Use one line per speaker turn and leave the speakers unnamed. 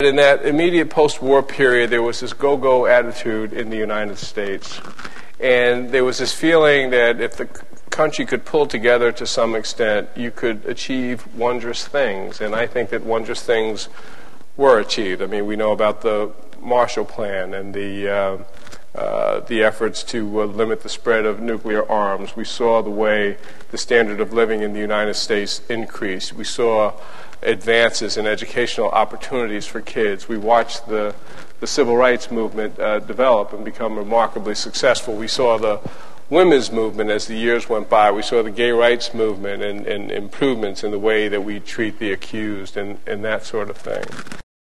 in that immediate post-war period, there was this go-go attitude in the United States. And there was this feeling that if the country could pull together to some extent, you could achieve wondrous things. And I think that wondrous things were achieved. I mean, we know about the Marshall Plan and the efforts to limit the spread of nuclear arms. We saw the way the standard of living in the United States increased. We saw advances in educational opportunities for kids. We watched the civil rights movement develop and become remarkably successful. We saw the women's movement as the years went by. We saw the gay rights movement and improvements in the way that we treat the accused and that sort of thing.